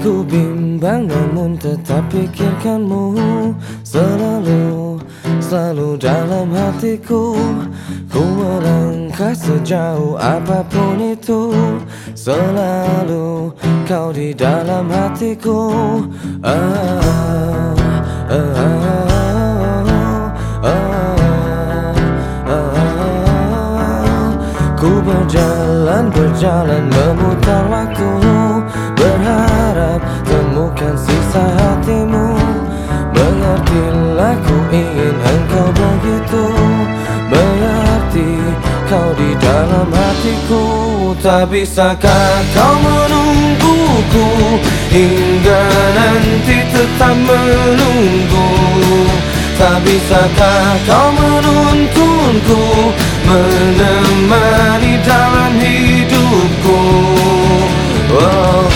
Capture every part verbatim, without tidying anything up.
Ku bimbang namun tetap pikirkanmu selalu, selalu dalam hatiku. Ku melangkah sejauh apapun itu, selalu kau di dalam hatiku. ah, ah, ah, ah, ah, ah. Ku berjalan, berjalan memutar waktu, berharap temukan sisa hatimu. Mengertilah, ku ingin engkau begitu mengerti, kau di dalam hatiku. Tak bisakah kau menungguku hingga nanti tetap menunggu? Tak bisakah kau menuntunku menemani dalam hidupku? Oh.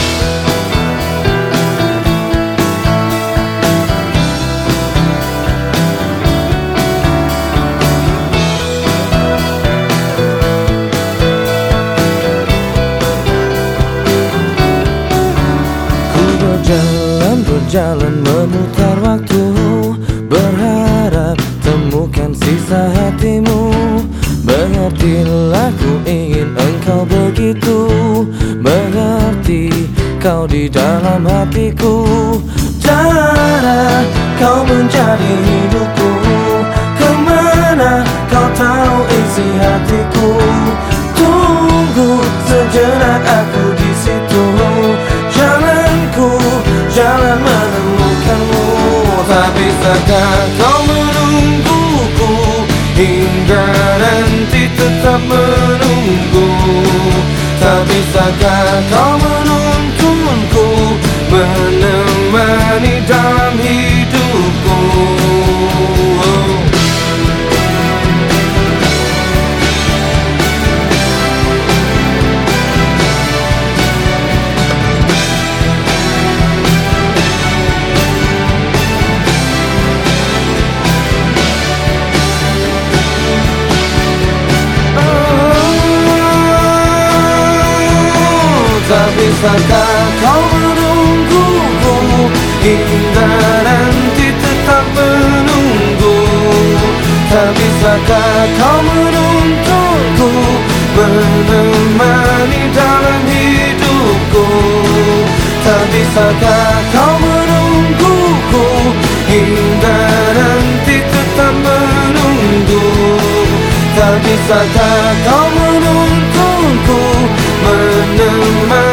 Berjalan, berjalan memutar waktu, berharap temukan sisa hatimu. Mengertilah, ku ingin engkau begitu mengerti, kau di dalam hatiku. Cara kau menjadi hidupku, kemana kau tahu isi hatiku. Tunggu sejenak aku di situ, jalan menemukanmu. Tak bisakah kau menungguku hingga nanti tetap menunggu? Tak bisakah kau menuntunku menemani dalam hidupku? Tak bisakah kau menungguku hingga nanti tetap menunggu? Tak bisakah kau menuntunku menemani dalam hidupku? Tak bisakah kau menungguku hingga nanti tetap menunggu? Tak bisakah kau menuntunku menemani